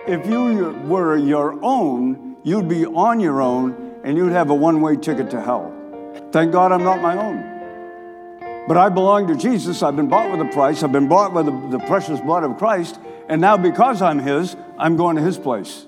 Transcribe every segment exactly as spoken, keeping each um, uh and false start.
If you were your own, you'd be on your own, and you'd have a one-way ticket to hell. Thank God I'm not my own. But I belong to Jesus. I've been bought with a price. I've been bought with the, the precious blood of Christ. And now because I'm his, I'm going to his place.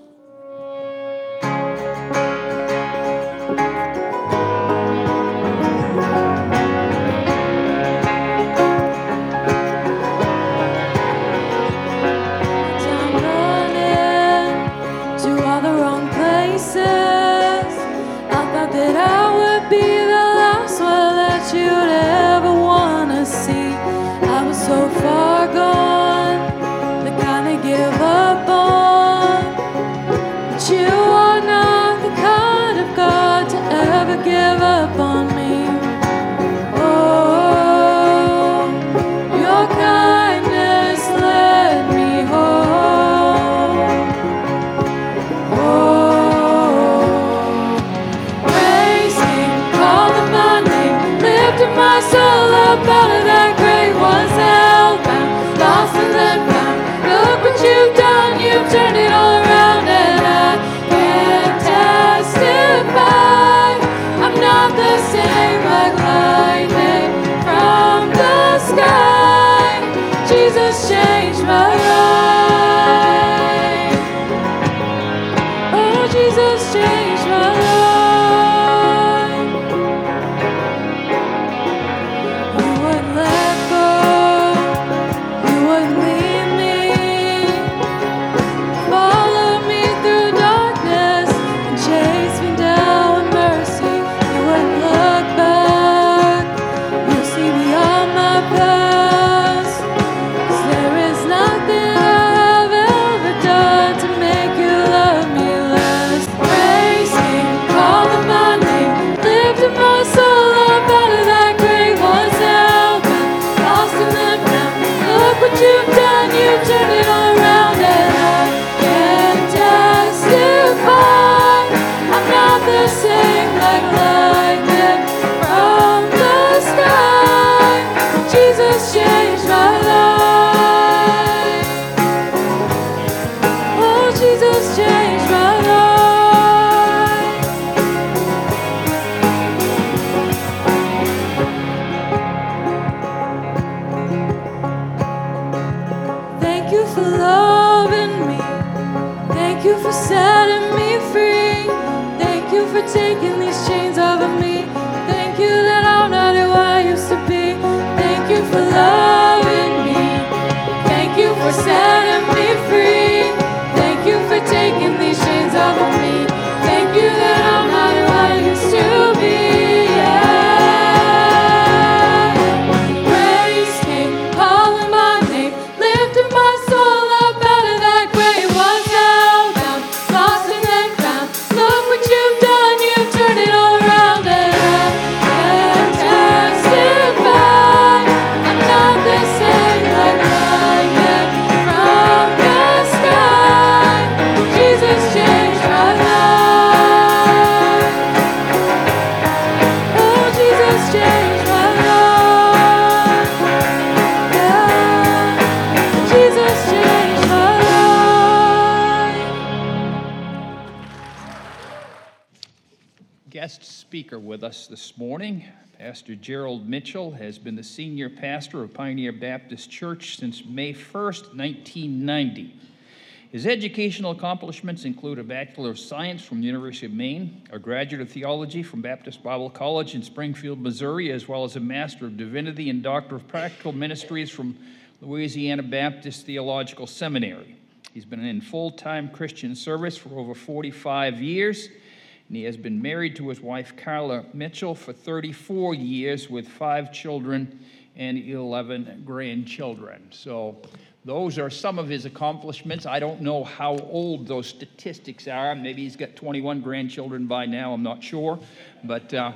With us this morning. Pastor Gerald Mitchell has been the senior pastor of Pioneer Baptist Church since May first, nineteen ninety. His educational accomplishments include a Bachelor of Science from the University of Maine, a Graduate of Theology from Baptist Bible College in Springfield, Missouri, as well as a Master of Divinity and Doctor of Practical Ministries from Louisiana Baptist Theological Seminary. He's been in full-time Christian service for over forty-five years. And he has been married to his wife, Carla Mitchell, for thirty-four years with five children and eleven grandchildren. So those are some of his accomplishments. I don't know how old those statistics are. Maybe he's got twenty-one grandchildren by now. I'm not sure. But uh,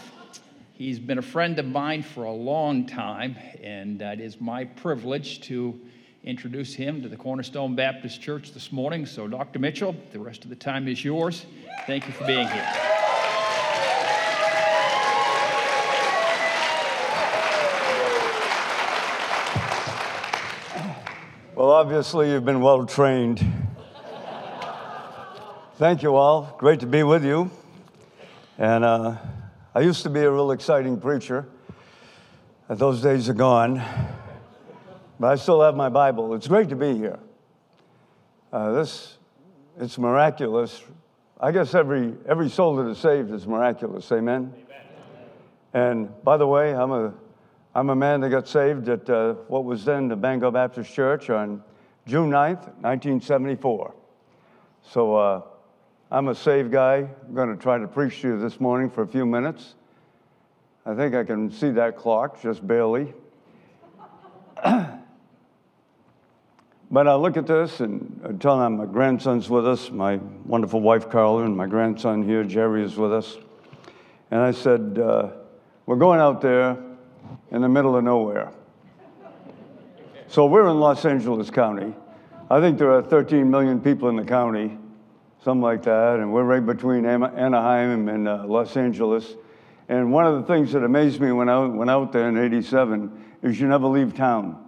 he's been a friend of mine for a long time, and it is my privilege to introduce him to the Cornerstone Baptist Church this morning. So, Doctor Mitchell, the rest of the time is yours. Thank you for being here. Well, obviously, you've been well trained. Thank you all. Great to be with you. And uh, I used to be a real exciting preacher. Those days are gone. But I still have my Bible. It's great to be here. Uh, this, it's miraculous. I guess every every soul that is saved is miraculous. Amen? Amen. And by the way, I'm a I'm a man that got saved at uh, what was then the Bangor Baptist Church on June ninth, nineteen seventy-four. So uh, I'm a saved guy. I'm going to try to preach to you this morning for a few minutes. I think I can see that clock, just barely. But I look at this and I tell them my grandson's with us, my wonderful wife, Carla, and my grandson here, Jerry, is with us. And I said, uh, we're going out there in the middle of nowhere. So we're in Los Angeles County. I think there are thirteen million people in the county, something like that, and we're right between Anaheim and uh, Los Angeles. And one of the things that amazed me when I went out there in eighty-seven is you never leave town.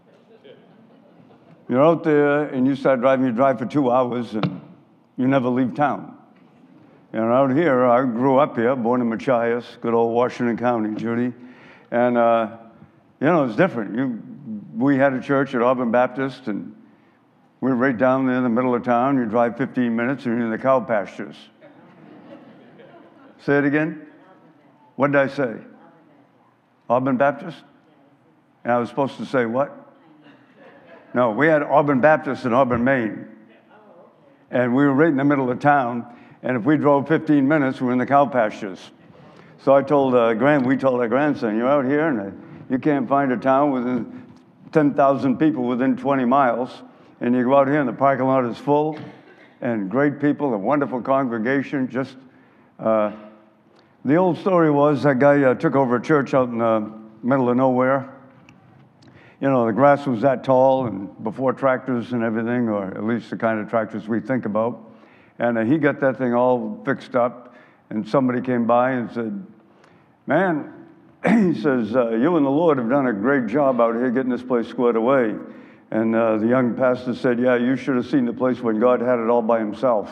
You're out there and you start driving, you drive for two hours and you never leave town. And out here, I grew up here, born in Machias, good old Washington County, Judy. And, uh, you know, it's different. You, we had a church at Auburn Baptist, and we were right down there in the middle of town. You drive fifteen minutes and you're in the cow pastures. Say it again? What did I say? Auburn Baptist? And I was supposed to say what? No, we had Auburn Baptist in Auburn, Maine. And we were right in the middle of town. And if we drove fifteen minutes, we were in the cow pastures. So I told uh, Grant, we told our grandson, you're out here and uh, you can't find a town within ten thousand people within twenty miles. And you go out here and the parking lot is full and great people, a wonderful congregation. Just uh, the old story was that guy uh, took over a church out in the middle of nowhere. You know, the grass was that tall and before tractors and everything, or at least the kind of tractors we think about. And uh, he got that thing all fixed up. And somebody came by and said, man, he says, uh, you and the Lord have done a great job out here getting this place squared away. And uh, the young pastor said, yeah, you should have seen the place when God had it all by himself.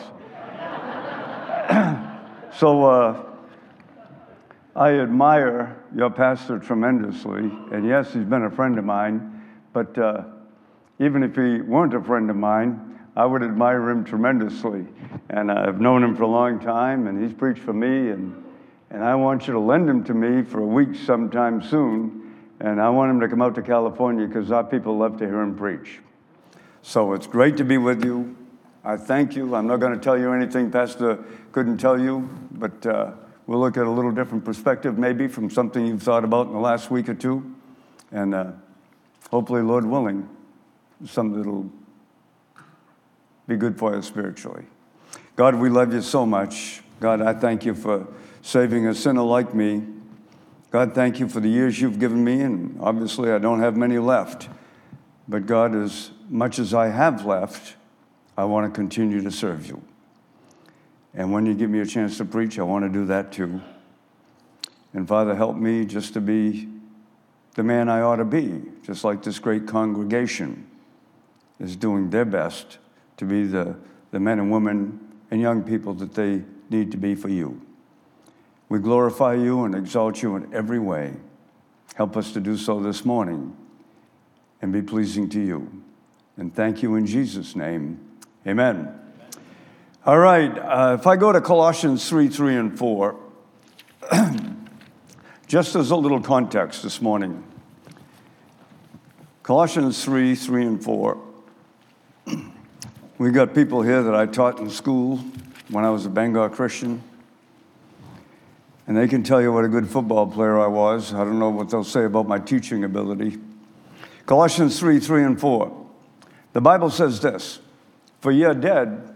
So uh, I admire your pastor tremendously. And yes, he's been a friend of mine. But uh, even if he weren't a friend of mine, I would admire him tremendously. And I've known him for a long time, and he's preached for me. And, and I want you to lend him to me for a week sometime soon. And I want him to come out to California because our people love to hear him preach. So it's great to be with you. I thank you. I'm not going to tell you anything Pastor couldn't tell you, but uh, we'll look at a little different perspective maybe from something you've thought about in the last week or two. And uh, hopefully, Lord willing, something that'll be good for you spiritually. God, we love you so much. God, I thank you for saving a sinner like me. God, thank you for the years you've given me, and obviously I don't have many left. But God, as much as I have left, I want to continue to serve you. And when you give me a chance to preach, I want to do that too. And Father, help me just to be the man I ought to be, just like this great congregation is doing their best to be the, the men and women and young people that they need to be for you. We glorify you and exalt you in every way. Help us to do so this morning and be pleasing to you. And thank you in Jesus' name. Amen. Amen. All right, uh, if I go to Colossians three, three, and four, just as a little context this morning. Colossians three, three, and four. We got people here that I taught in school when I was a Bangor Christian. And they can tell you what a good football player I was. I don't know what they'll say about my teaching ability. Colossians three, three, and four. The Bible says this, for you're dead,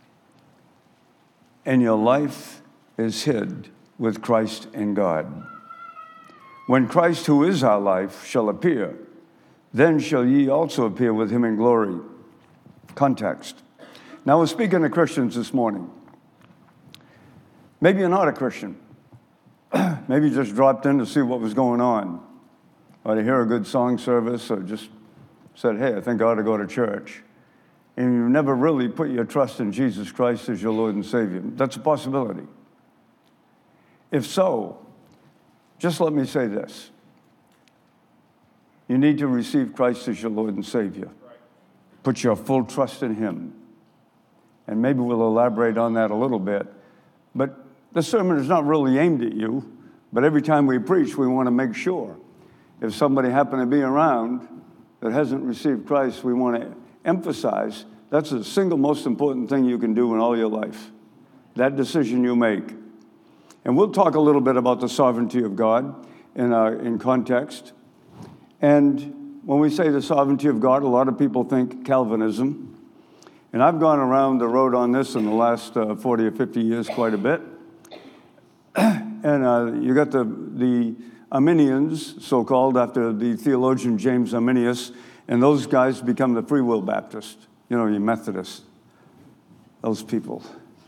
and your life is hid with Christ in God. When Christ, who is our life, shall appear, then shall ye also appear with him in glory. Context. Now we're speaking to Christians this morning. Maybe you're not a Christian. Maybe you just dropped in to see what was going on, or to hear a good song service, or just said, hey, I think I ought to go to church. and you've never really put your trust in Jesus Christ as your Lord and Savior. That's a possibility. If so, just let me say this. You need to receive Christ as your Lord and Savior. Put your full trust in him. And maybe we'll elaborate on that a little bit. But the sermon is not really aimed at you, but every time we preach, we want to make sure if somebody happened to be around that hasn't received Christ, we want to emphasize that's the single most important thing you can do in all your life, that decision you make. And we'll talk a little bit about the sovereignty of God in, uh, in context. And when we say the sovereignty of God, a lot of people think Calvinism. And I've gone around the road on this in the last uh, forty or fifty years quite a bit. And uh, you got the, the Arminians, so-called, after the theologian James Arminius, and those guys become the Free Will Baptist. You know, you Methodists, those people.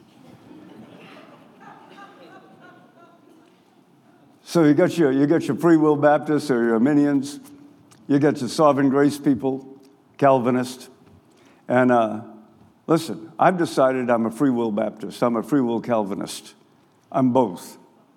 So you got your, you got your Free Will Baptists or your Arminians. You got your Sovereign Grace people, Calvinists. And uh, listen, I've decided I'm a Free Will Baptist. I'm a Free Will Calvinist. I'm both.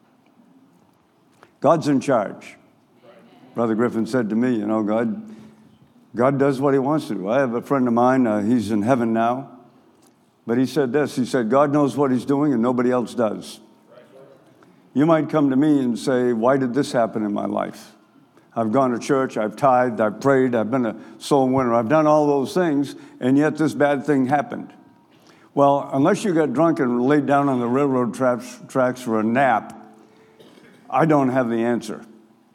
God's in charge. Brother Griffin said to me, you know, God, God does what he wants to do. I have a friend of mine, uh, he's in heaven now. But he said this, he said, God knows what he's doing and nobody else does. You might come to me and say, why did this happen in my life? I've gone to church, I've tithed, I've prayed, I've been a soul winner, I've done all those things, and yet this bad thing happened. Well, unless you got drunk and laid down on the railroad tracks, tracks for a nap, I don't have the answer.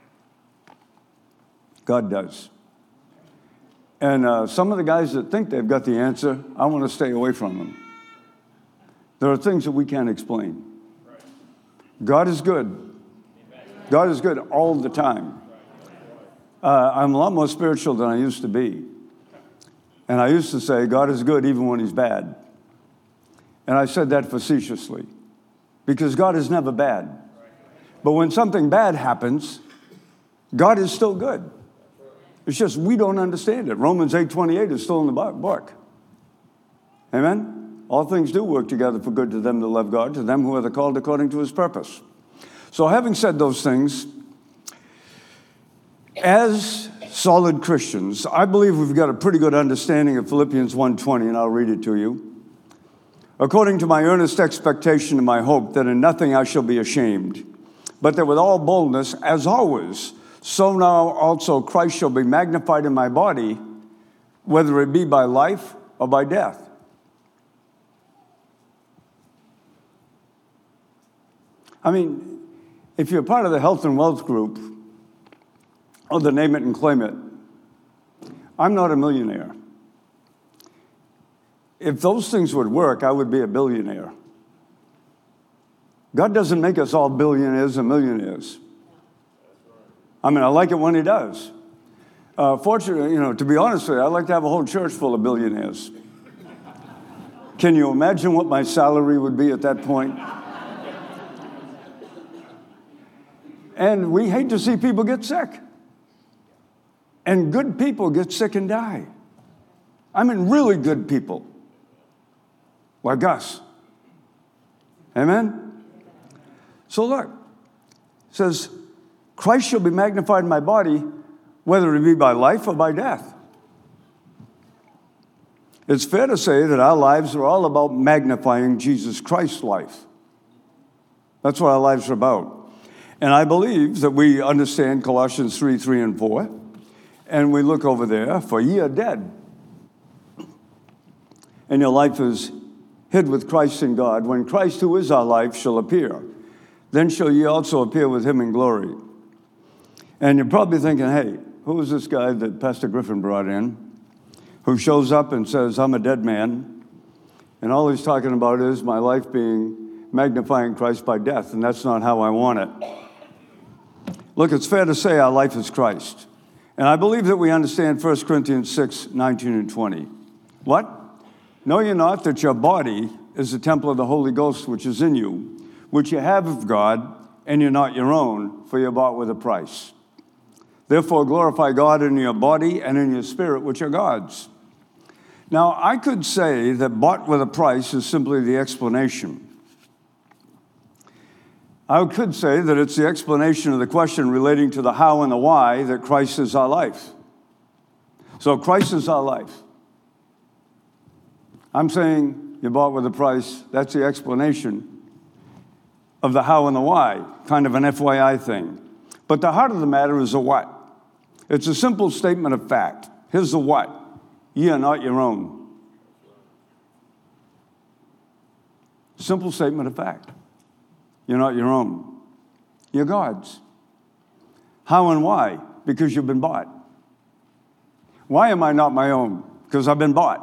God does. And uh, some of the guys that think they've got the answer, I want to stay away from them. There are things that we can't explain. God is good. God is good all the time. Uh, I'm a lot more spiritual than I used to be. And I used to say, God is good even when he's bad. And I said that facetiously, because God is never bad. But when something bad happens, God is still good. It's just we don't understand it. Romans eight twenty-eight is still in the book. Amen? All things do work together for good to them that love God, to them who are the called according to his purpose. So having said those things, as solid Christians, I believe we've got a pretty good understanding of Philippians one twenty, and I'll read it to you. According to my earnest expectation and my hope that in nothing I shall be ashamed, but that with all boldness, as always, so now also Christ shall be magnified in my body, whether it be by life or by death. I mean, if you're part of the health and wealth group, or the name it and claim it, I'm not a millionaire. If those things would work, I would be a billionaire. God doesn't make us all billionaires and millionaires. I mean, I like it when he does. Uh, fortunately, you know, to be honest with you, I'd like to have a whole church full of billionaires. Can you imagine what my salary would be at that point? And we hate to see people get sick. And good people get sick and die. I mean, really good people. Like us. Amen? So look, it says, Christ shall be magnified in my body, whether it be by life or by death. It's fair to say that our lives are all about magnifying Jesus Christ's life. That's what our lives are about. And I believe that we understand Colossians three, three, and four. And we look over there, for ye are dead. And your life is hid with Christ in God. When Christ, who is our life, shall appear, then shall ye also appear with him in glory. And you're probably thinking, hey, who is this guy that Pastor Griffin brought in, who shows up and says, I'm a dead man, and all he's talking about is my life being magnifying Christ by death, and that's not how I want it. Look, it's fair to say our life is Christ. And I believe that we understand First Corinthians six, nineteen and twenty. What? Know ye not that your body is the temple of the Holy Ghost which is in you, which you have of God, and you're not your own, for you're bought with a price. Therefore glorify God in your body and in your spirit, which are God's. Now, I could say that bought with a price is simply the explanation. I could say that it's the explanation of the question relating to the how and the why that Christ is our life. So Christ is our life. I'm saying you're bought with a price. That's the explanation of the how and the why, kind of an F Y I thing. But the heart of the matter is the what. It's a simple statement of fact. Here's the what. Ye are not your own. Simple statement of fact. You're not your own. You're God's. How and why? Because you've been bought. Why am I not my own? Because I've been bought.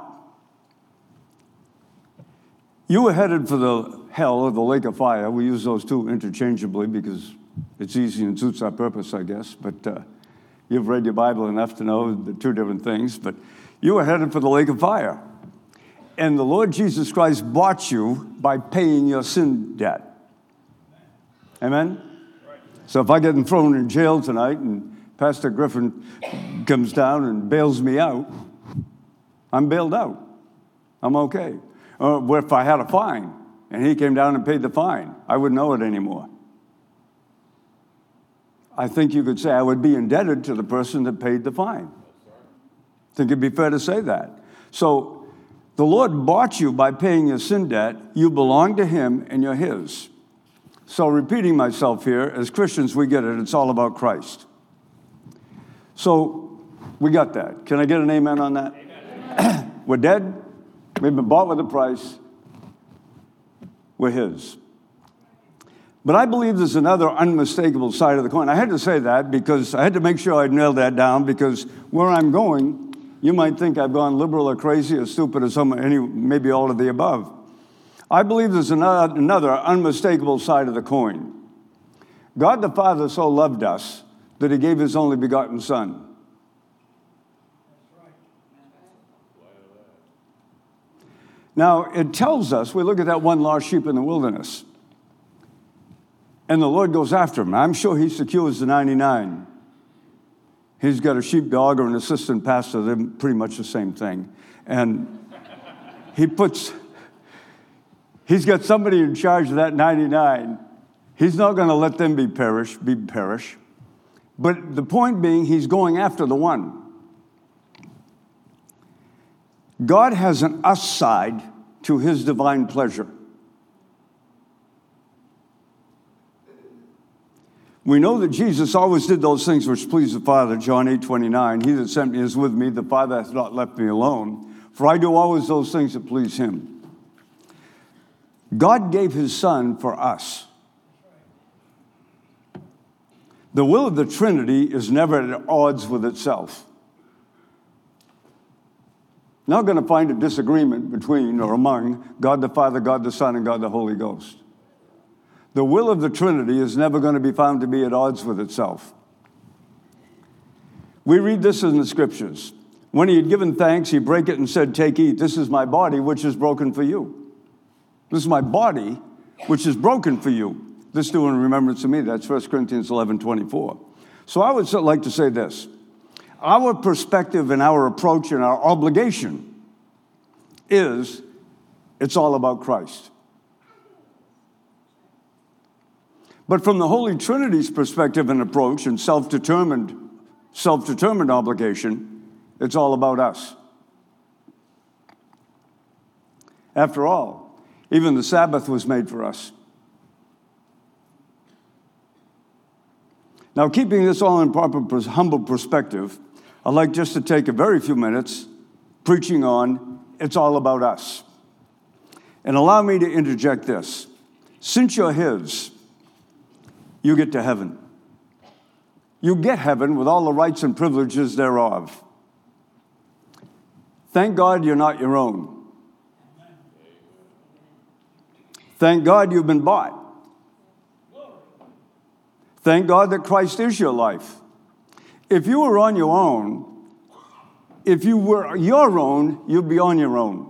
You were headed for the hell or the lake of fire. We use those two interchangeably because it's easy and suits our purpose, I guess. But uh, you've read your Bible enough to know the two different things. But you were headed for the lake of fire. And the Lord Jesus Christ bought you by paying your sin debt. Amen? Right. So if I get thrown in jail tonight and Pastor Griffin comes down and bails me out, I'm bailed out. I'm okay. Or if I had a fine and he came down and paid the fine, I wouldn't owe it anymore. I think you could say I would be indebted to the person that paid the fine. I think it'd be fair to say that. So the Lord bought you by paying your sin debt. You belong to him and you're his. So repeating myself here, as Christians, we get it. It's all about Christ. So we got that. Can I get an amen on that? Amen. We're dead. We've been bought with a price. We're his. But I believe there's another unmistakable side of the coin. I had to say that because I had to make sure I nailed that down, because where I'm going, you might think I've gone liberal or crazy or stupid or some, any, maybe all of the above. I believe there's another, another unmistakable side of the coin. God the Father so loved us that he gave his only begotten Son. Now, it tells us, we look at that one lost sheep in the wilderness, and the Lord goes after him. I'm sure he secures the ninety-nine. He's got a sheepdog or an assistant pastor. They're pretty much the same thing. And he puts, he's got somebody in charge of that ninety-nine. He's not going to let them be perish, be perish. But the point being, he's going after the one. God has an us side to his divine pleasure. We know that Jesus always did those things which please the Father, John eight twenty-nine. He that sent me is with me, the Father hath not left me alone, for I do always those things that please him. God gave his Son for us. The will of the Trinity is never at odds with itself. Not going to find a disagreement between or among God the Father, God the Son, and God the Holy Ghost. The will of the Trinity is never going to be found to be at odds with itself. We read this in the Scriptures. When he had given thanks, he brake it and said, "Take, eat. This is my body, which is broken for you." This is my body, which is broken for you. This do in remembrance of me. That's First Corinthians eleven twenty-four. So I would like to say this. Our perspective and our approach and our obligation is it's all about Christ. But from the Holy Trinity's perspective and approach and self-determined, self-determined obligation, it's all about us. After all, even the Sabbath was made for us. Now, keeping this all in proper, humble perspective, I'd like just to take a very few minutes preaching on it's all about us. And allow me to interject this. Since you're his, you get to heaven. You get heaven with all the rights and privileges thereof. Thank God you're not your own. Thank God you've been bought. Thank God that Christ is your life. If you were on your own, if you were your own, you'd be on your own.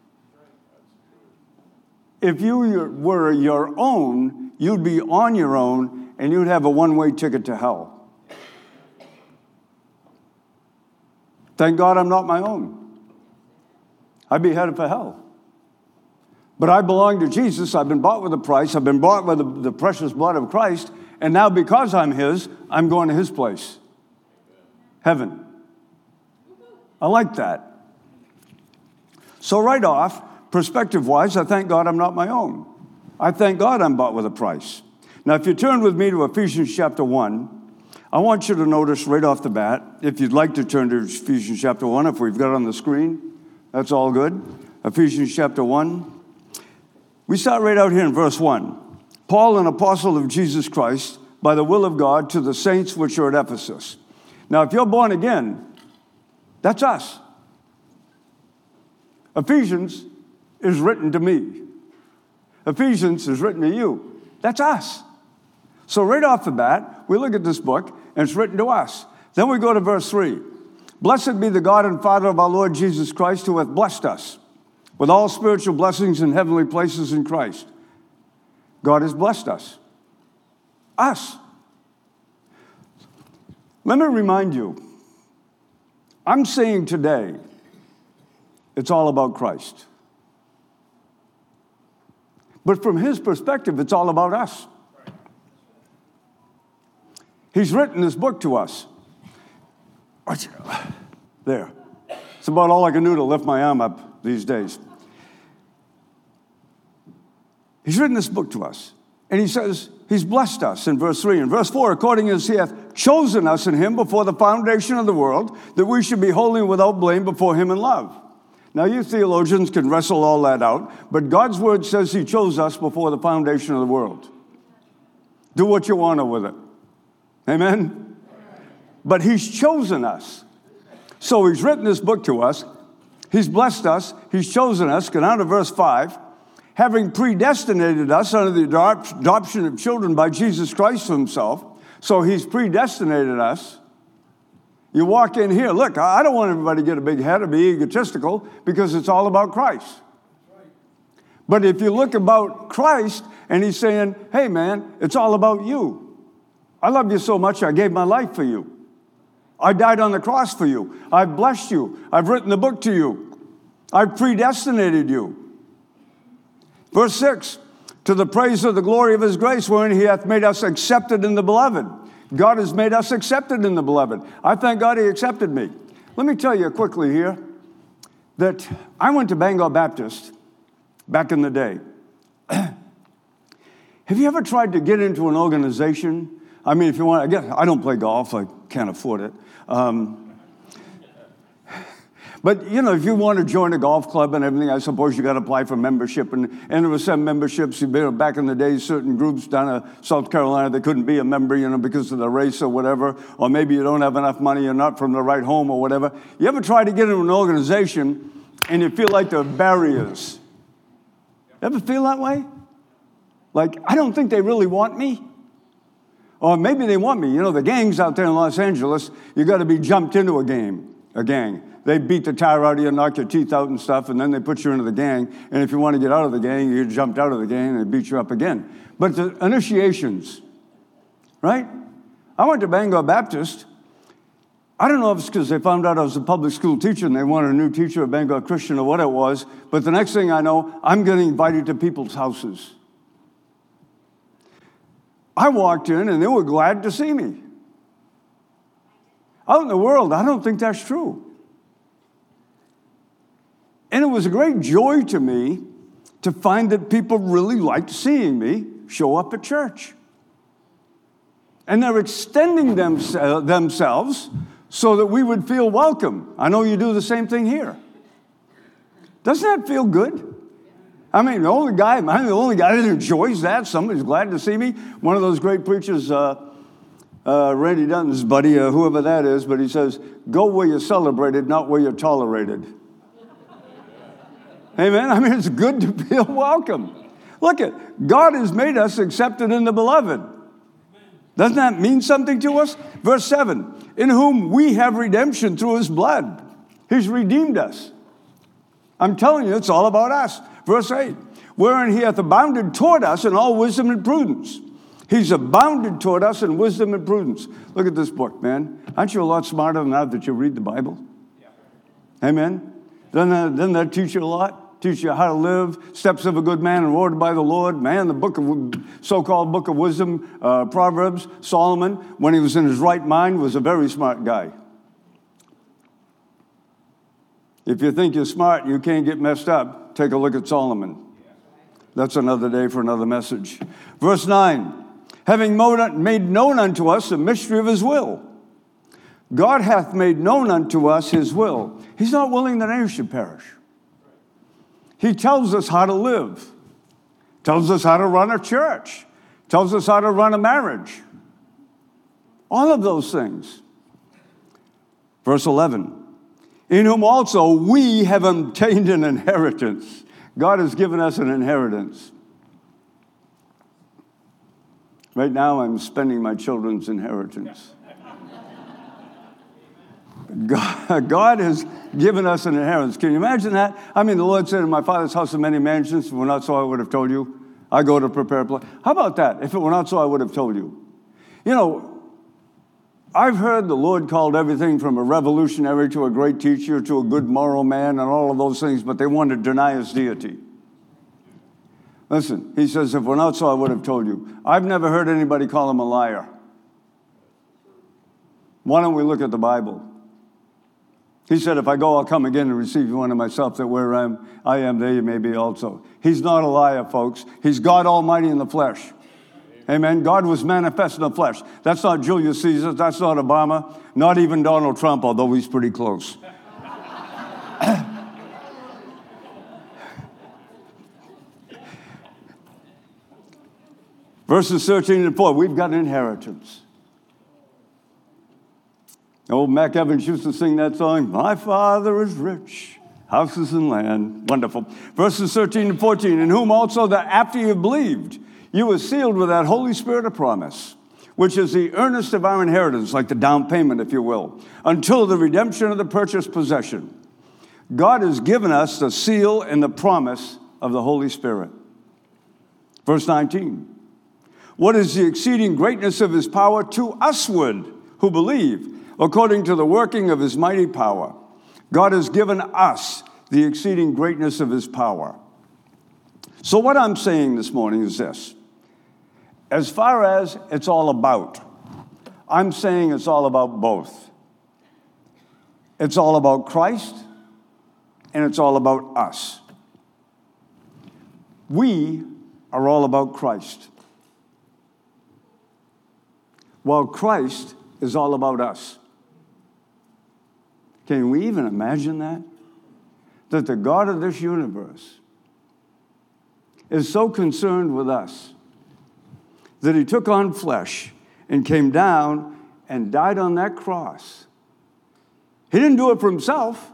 If you were your own, you'd be on your own, and you'd have a one-way ticket to hell. Thank God I'm not my own. I'd be headed for hell. But I belong to Jesus. I've been bought with a price. I've been bought with the, the precious blood of Christ. And now because I'm his, I'm going to his place. Heaven. I like that. So right off, perspective-wise, I thank God I'm not my own. I thank God I'm bought with a price. Now, if you turn with me to Ephesians chapter one, I want you to notice right off the bat, if you'd like to turn to Ephesians chapter one, if we've got it on the screen, that's all good. Ephesians chapter one. We start right out here in verse one. Paul, an apostle of Jesus Christ, by the will of God, to the saints which are at Ephesus. Now, if you're born again, that's us. Ephesians is written to me. Ephesians is written to you. That's us. So right off the bat, we look at this book, and it's written to us. Then we go to verse three. Blessed be the God and Father of our Lord Jesus Christ, who hath blessed us with all spiritual blessings in heavenly places in Christ. God has blessed us. Us. Let me remind you, I'm saying today, it's all about Christ. But from his perspective, it's all about us. He's written this book to us. There. It's about all I can do to lift my arm up these days. He's written this book to us. And he says, he's blessed us in verse three. In verse four, according as he hath chosen us in him before the foundation of the world, that we should be holy and without blame before him in love. Now, you theologians can wrestle all that out, but God's word says he chose us before the foundation of the world. Do what you want to with it. Amen? But he's chosen us. So he's written this book to us. He's blessed us. He's chosen us. Go down to verse five. Having predestinated us under the adoption of children by Jesus Christ himself. So he's predestinated us. You walk in here, look, I don't want everybody to get a big head or be egotistical because it's all about Christ. But if you look about Christ and he's saying, hey man, it's all about you. I love you so much I gave my life for you. I died on the cross for you. I've blessed you. I've written the book to you. I've predestinated you. Verse six, to the praise of the glory of his grace, wherein he hath made us accepted in the beloved. God has made us accepted in the beloved. I thank God he accepted me. Let me tell you quickly here that I went to Bangor Baptist back in the day. Have you ever tried to get into an organization? I mean, if you want, I guess I don't play golf. I can't afford it. Um, But, you know, if you want to join a golf club and everything, I suppose you got to apply for membership. And, and there were some memberships, you know, back in the day, certain groups down in South Carolina, they couldn't be a member, you know, because of the race or whatever. Or maybe you don't have enough money, you're not from the right home or whatever. You ever try to get into an organization and you feel like there are barriers? Ever feel that way? Like, I don't think they really want me. Or maybe they want me. You know, the gangs out there in Los Angeles, you got to be jumped into a game, a gang. They beat the tire out of you, knock your teeth out and stuff, and then they put you into the gang. And if you want to get out of the gang, you get jumped out of the gang and they beat you up again. But the initiations, right? I went to Bangor Baptist. I don't know if it's because they found out I was a public school teacher and they wanted a new teacher at Bangor Christian or what it was. But the next thing I know, I'm getting invited to people's houses. I walked in and they were glad to see me. Out in the world, I don't think that's true. And it was a great joy to me to find that people really liked seeing me show up at church. And they're extending them, uh, themselves so that we would feel welcome. I know you do the same thing here. Doesn't that feel good? I mean, the only guy, I'm the only guy that enjoys that. Somebody's glad to see me. One of those great preachers, uh, uh, Randy Dunton's buddy, uh, whoever that is, but he says, go where you're celebrated, not where you're tolerated. Amen. I mean, it's good to feel welcome. Look at, God has made us accepted in the beloved. Doesn't that mean something to us? Verse seven, in whom we have redemption through his blood. He's redeemed us. I'm telling you, it's all about us. Verse eight, wherein he hath abounded toward us in all wisdom and prudence. He's abounded toward us in wisdom and prudence. Look at this book, man. Aren't you a lot smarter than that that you read the Bible? Yeah. Amen. Doesn't that, doesn't that teach you a lot? Teach you how to live, steps of a good man and ordered by the Lord. Man, the book of so-called book of wisdom, uh, Proverbs, Solomon, when he was in his right mind, was a very smart guy. If you think you're smart and you can't get messed up, take a look at Solomon. That's another day for another message. Verse nine, having made known unto us the mystery of his will. God hath made known unto us his will. He's not willing that any should perish. He tells us how to live. Tells us how to run a church. Tells us how to run a marriage. All of those things. Verse eleven, in whom also we have obtained an inheritance. God has given us an inheritance. Right now, I'm spending my children's inheritance. God, God has given us an inheritance. Can you imagine that? I mean, the Lord said, in my Father's house are many mansions. If it were not so, I would have told you. I go to prepare a place. How about that? If it were not so, I would have told you. You know, I've heard the Lord called everything from a revolutionary to a great teacher to a good moral man and all of those things, but they want to deny his deity. Listen, he says, if we're not so, I would have told you. I've never heard anybody call him a liar. Why don't we look at the Bible? He said, if I go, I'll come again and receive you unto myself, that where I am, I am, there you may be also. He's not a liar, folks. He's God Almighty in the flesh. Amen. God was manifest in the flesh. That's not Julius Caesar. That's not Obama. Not even Donald Trump, although he's pretty close. Verses thirteen and four, we've got an inheritance. Old Mac Evans used to sing that song, my father is rich, houses and land. Wonderful. Verses thirteen and fourteen, in whom also that after you have believed, you were sealed with that Holy Spirit of promise, which is the earnest of our inheritance, like the down payment, if you will, until the redemption of the purchased possession. God has given us the seal and the promise of the Holy Spirit. Verse nineteen, what is the exceeding greatness of his power to usward who believe, according to the working of his mighty power. God has given us the exceeding greatness of his power. So what I'm saying this morning is this. As far as it's all about, I'm saying it's all about both. It's all about Christ, and it's all about us. We are all about Christ, while Christ is all about us. Can we even imagine that? That the God of this universe is so concerned with us that he took on flesh and came down and died on that cross. He didn't do it for himself.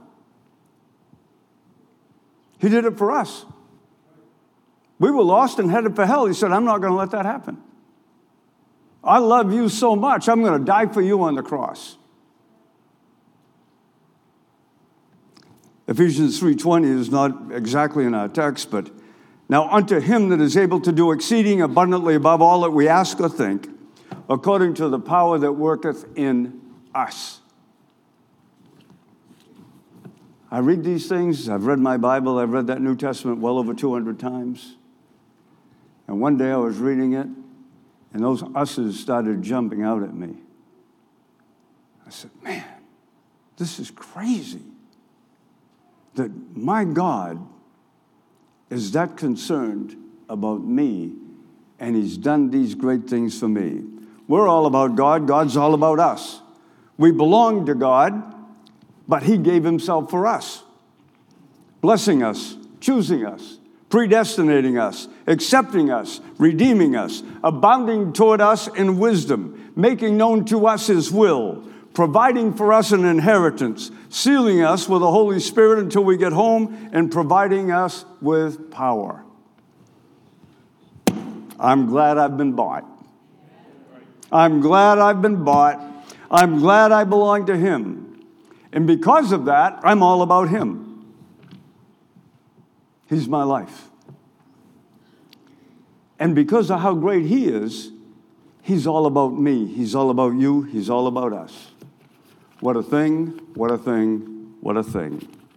He did it for us. We were lost and headed for hell. He said, I'm not going to let that happen. I love you so much, I'm going to die for you on the cross. Ephesians three twenty is not exactly in our text, but now unto him that is able to do exceeding abundantly above all that we ask or think, according to the power that worketh in us. I read these things. I've read my Bible. I've read that New Testament well over two hundred times. And one day I was reading it, and those us's started jumping out at me. I said, man, this is crazy. That my God is that concerned about me, and he's done these great things for me. We're all about God. God's all about us. We belong to God, but he gave himself for us, blessing us, choosing us, predestinating us, accepting us, redeeming us, abounding toward us in wisdom, making known to us his will, providing for us an inheritance, sealing us with the Holy Spirit until we get home, and providing us with power. I'm glad I've been bought. I'm glad I've been bought. I'm glad I belong to him. And because of that, I'm all about him. He's my life. And because of how great he is, he's all about me. He's all about you. He's all about us. What a thing, what a thing, what a thing.